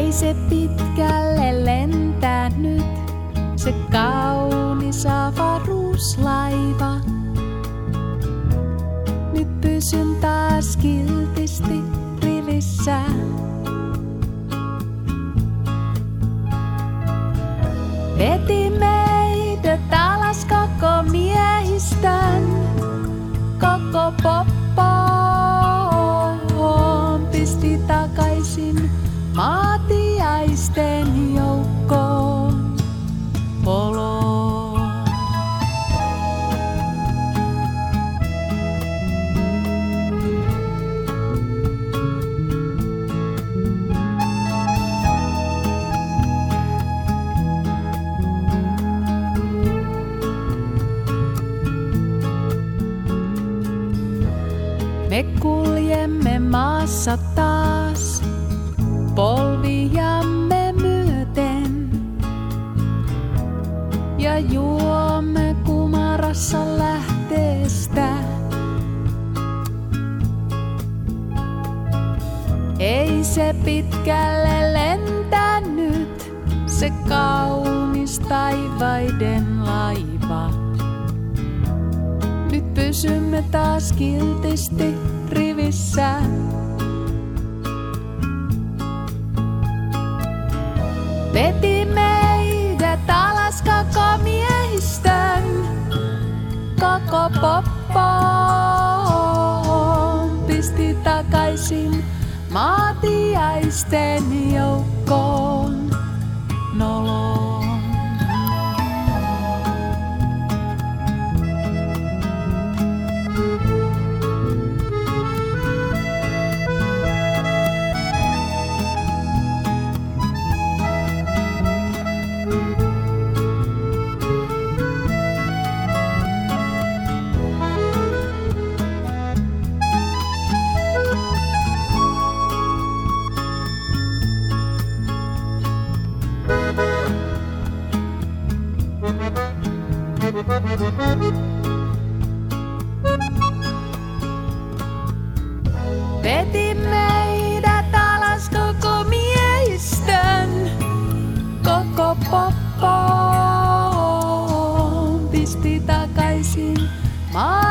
Ei se pitkälle lentänyt, se kaunis avaruuslaiva. Nyt pysyn taas kiltisti rivissä. Veti meidät alas koko miehistön, koko poppoon, pisti takaisin maatiaisten joukkoon poloon. Me kuljemme maassa taas polvijamme myöten ja juomme kumarassa lähteestä. Ei se pitkälle lentänyt, se kaunis taivaiden laiva. Nyt pysymme taas kiltisti rivissä. Veti meidät alas koko miehistön, koko poppoon, pisti takaisin maatiaisten joukkoon noloon. Veti meidät alas koko miehistön, koko poppoon, pisti takaisin maan.